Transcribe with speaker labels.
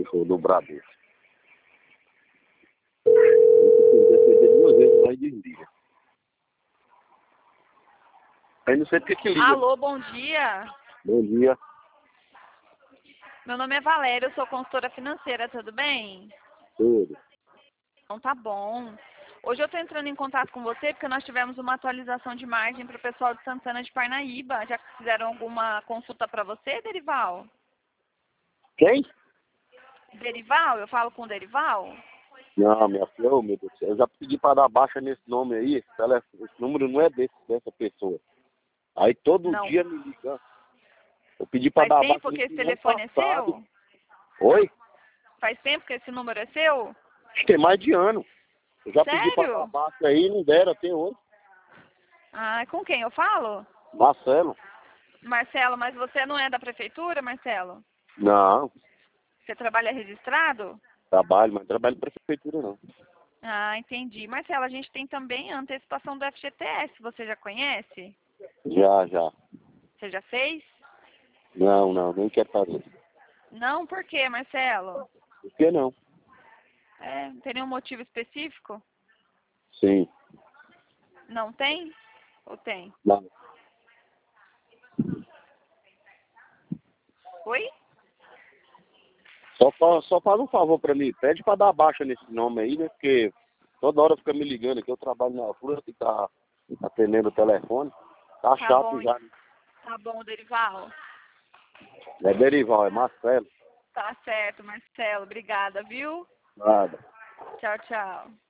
Speaker 1: do Bradesco. Se quiser perder 2 vezes, vai desliga. Aí não sei porque que liga.
Speaker 2: Alô, bom dia.
Speaker 1: Bom dia.
Speaker 2: Meu nome é Valéria, eu sou consultora financeira, tudo bem?
Speaker 1: Tudo.
Speaker 2: Então tá bom. Hoje eu estou entrando em contato com você porque nós tivemos uma atualização de margem para o pessoal de Santana de Parnaíba. Já fizeram alguma consulta para você, Derival?
Speaker 1: Quem?
Speaker 2: Derival? Eu falo com o Derival?
Speaker 1: Não, minha filha, oh, meu Deus do céu. Eu já pedi para dar baixa nesse nome aí. Esse número não é dessa pessoa. Aí todo
Speaker 2: Não.
Speaker 1: dia me liga. Eu pedi para
Speaker 2: Faz
Speaker 1: dar
Speaker 2: tempo
Speaker 1: baixa
Speaker 2: que esse
Speaker 1: nesse ano
Speaker 2: telefone é
Speaker 1: passado.
Speaker 2: seu?
Speaker 1: Oi?
Speaker 2: Faz tempo que esse número é seu?
Speaker 1: Acho que tem mais de ano. Eu já pedi para dar
Speaker 2: Sério?
Speaker 1: baixa aí, não deram até hoje.
Speaker 2: Ah, com quem eu falo?
Speaker 1: Marcelo?
Speaker 2: Marcelo, mas você não é da prefeitura, Marcelo?
Speaker 1: Não,
Speaker 2: Você trabalha registrado?
Speaker 1: trabalho, mas não trabalho na prefeitura não.
Speaker 2: Ah, entendi. Marcelo, a gente tem também a antecipação do FGTS, você já conhece?
Speaker 1: Já.
Speaker 2: Você já fez?
Speaker 1: Não, nem quero fazer.
Speaker 2: Não, por quê, Marcelo?
Speaker 1: Por que não?
Speaker 2: Não tem nenhum motivo específico?
Speaker 1: Sim.
Speaker 2: Não tem? Ou tem?
Speaker 1: Não.
Speaker 2: Oi?
Speaker 1: Só faz um favor pra mim. Pede pra dar baixa nesse nome aí, né? Porque toda hora fica me ligando aqui. Eu trabalho na rua, tem que tá atendendo o telefone. Tá
Speaker 2: Tá
Speaker 1: chato
Speaker 2: bom,
Speaker 1: já.
Speaker 2: tá bom, Derival.
Speaker 1: É Derival, é Marcelo.
Speaker 2: Tá certo, Marcelo. Obrigada, viu?
Speaker 1: Nada.
Speaker 2: Tchau, tchau.